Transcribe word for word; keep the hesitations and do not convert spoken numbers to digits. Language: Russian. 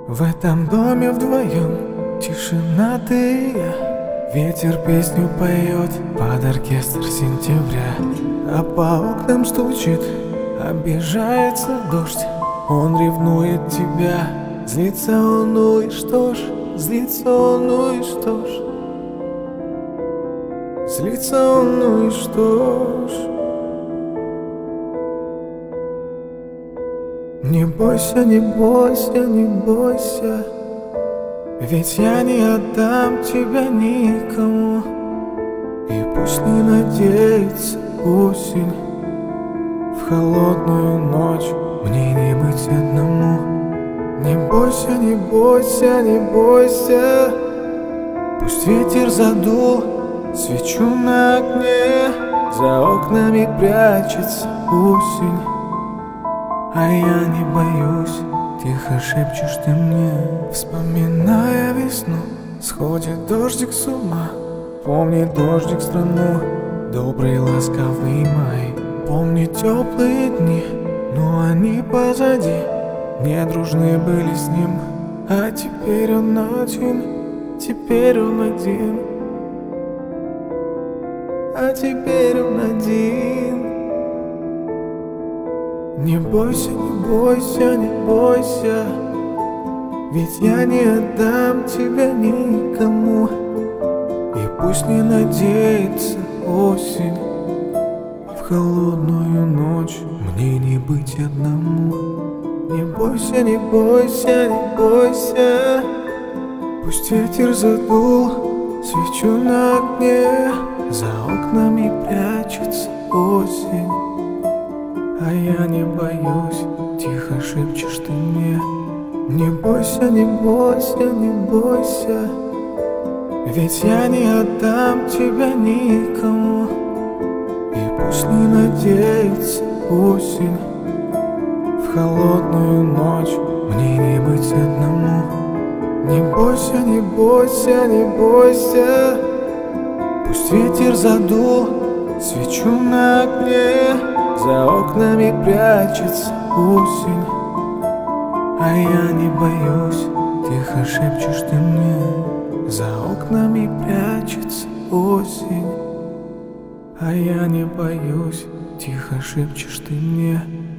В этом доме вдвоем тишина ты и я. Ветер песню поет под оркестр сентября, а по окнам стучит, обижается дождь. Он ревнует тебя, злится он, ну и что ж, злится он, ну и что ж, злится он, ну и что ж. Не бойся, не бойся, не бойся, ведь я не отдам тебя никому. И пусть не надеется осень, в холодную ночь мне не быть одному. Не бойся, не бойся, не бойся, пусть ветер задул свечу на окне, за окнами прячется осень, а я не боюсь, тихо шепчешь ты мне. Вспоминая весну, сходит дождик с ума. Помни дождик страну, добрый ласковый май. Помни теплые дни, но они позади. Не дружны были с ним, а теперь он один, теперь он один, а теперь он один. Не бойся, не бойся, не бойся, ведь я не отдам тебя никому. И пусть не надеется осень, в холодную ночь мне не быть одному. Не бойся, не бойся, не бойся, пусть ветер задул свечу на окне, за окнами прячется осень, а я не боюсь, тихо шепчешь ты мне. Не бойся, не бойся, не бойся, ведь я не отдам тебя никому. И пусть не надеется осень, в холодную ночь мне не быть одному. Не бойся, не бойся, не бойся, пусть ветер задул свечу на окне, за окнами прячется осень, а я не боюсь, тихо шепчешь ты мне. За окнами прячется осень, а я не боюсь, тихо шепчешь ты мне.